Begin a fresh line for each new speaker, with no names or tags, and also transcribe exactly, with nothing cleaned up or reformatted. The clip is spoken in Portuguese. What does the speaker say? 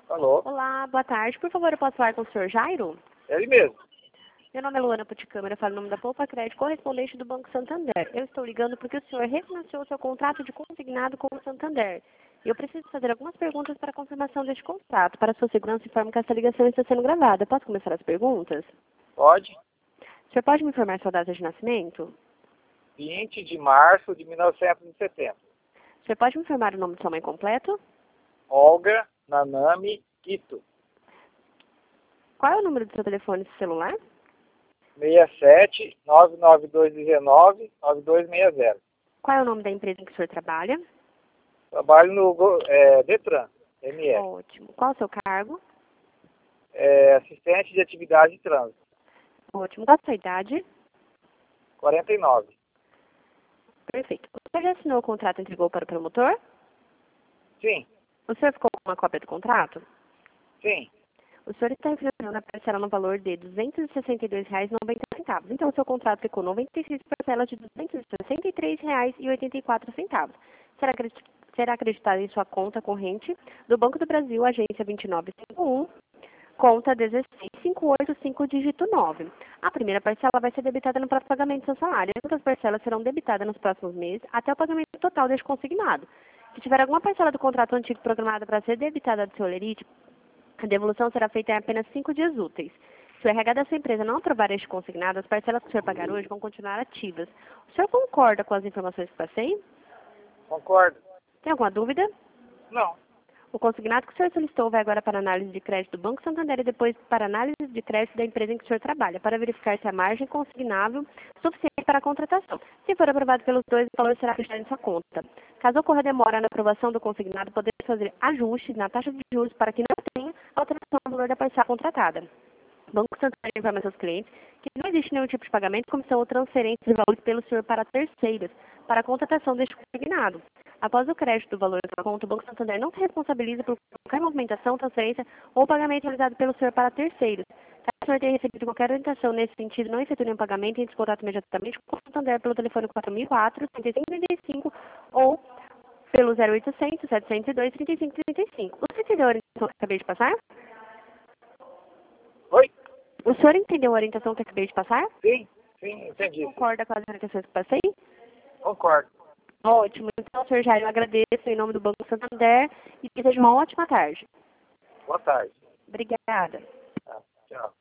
Alô?
Olá, boa tarde. Por favor, eu posso falar com o senhor Jairo?
Ele mesmo.
Meu nome é Luana Puticâmara, eu falo em nome da Poupa Crédito, correspondente do Banco Santander. Eu estou ligando porque o senhor refinanciou seu contrato de consignado com o Santander. Eu preciso fazer algumas perguntas para a confirmação deste contrato. Para sua segurança, informo que essa ligação está sendo gravada. Posso começar as perguntas?
Pode.
O senhor pode me informar sua data de nascimento?
vinte de março de mil novecentos e setenta.
O senhor pode me informar o nome de sua mãe completo?
Olga Nanami Quito.
Qual é o número do seu telefone celular?
seis sete nove nove dois um nove nove dois seis zero.
Qual é o nome da empresa em que o senhor trabalha?
Trabalho no Go- é, Detran, M S.
Ótimo. Qual é o seu cargo?
É, assistente de atividade de trânsito.
Ótimo. Qual a sua idade?
quarenta e nove.
Perfeito. O senhor já assinou o contrato e entregou para o promotor?
Sim,
O senhor ficou com uma cópia do contrato?
sim.
O senhor está refinanciando a parcela no valor de duzentos e sessenta e dois reais e noventa centavos. Então, o seu contrato ficou noventa e seis parcelas de duzentos e sessenta e três reais e oitenta e quatro centavos. Será, acredi- será acreditado em sua conta corrente do Banco do Brasil, agência vinte e nove cinquenta e um, conta dezesseis cinco oito cinco, dígito nove. A primeira parcela vai ser debitada no próprio pagamento do seu salário. As outras parcelas serão debitadas nos próximos meses até o pagamento total deste consignado. Se tiver alguma parcela do contrato antigo programada para ser debitada do seu lerite, a devolução será feita em apenas cinco dias úteis. Se o R H da sua empresa não aprovar este consignado, as parcelas que o senhor pagar hoje vão continuar ativas. O senhor concorda com as informações que passei?
Concordo.
Tem alguma dúvida?
Não.
O consignado que o senhor solicitou vai agora para análise de crédito do Banco Santander e depois para análise de crédito da empresa em que o senhor trabalha, para verificar se a margem consignável é suficiente para a contratação. Se for aprovado pelos dois, o valor será fechado em sua conta. Caso ocorra demora na aprovação do consignado, podemos fazer ajustes na taxa de juros para que não tenha alteração no valor da parcela contratada. O Banco Santander informa seus clientes que não existe nenhum tipo de pagamento, comissão ou transferência de valores pelo senhor para terceiros, para a contratação deste consignado. Após o crédito do valor da conta, o Banco Santander não se responsabiliza por qualquer movimentação, transferência ou pagamento realizado pelo senhor para terceiros. Caso o senhor tenha recebido qualquer orientação nesse sentido, não efetue nenhum pagamento, entre em contato imediatamente com o Santander pelo telefone quatro mil e quatro, trinta e cinco trinta e cinco ou pelo zero oitocentos, setecentos e dois, trinta e cinco trinta e cinco. O senhor entendeu a orientação que eu acabei de passar?
Oi?
O senhor entendeu a orientação que eu acabei de passar?
Sim, sim, entendi.
Concorda com as orientações que passei?
Concordo.
Ótimo. Então, senhor Jair, eu agradeço em nome do Banco Santander e desejo uma ótima tarde.
Boa tarde.
Obrigada.
Tá, tchau.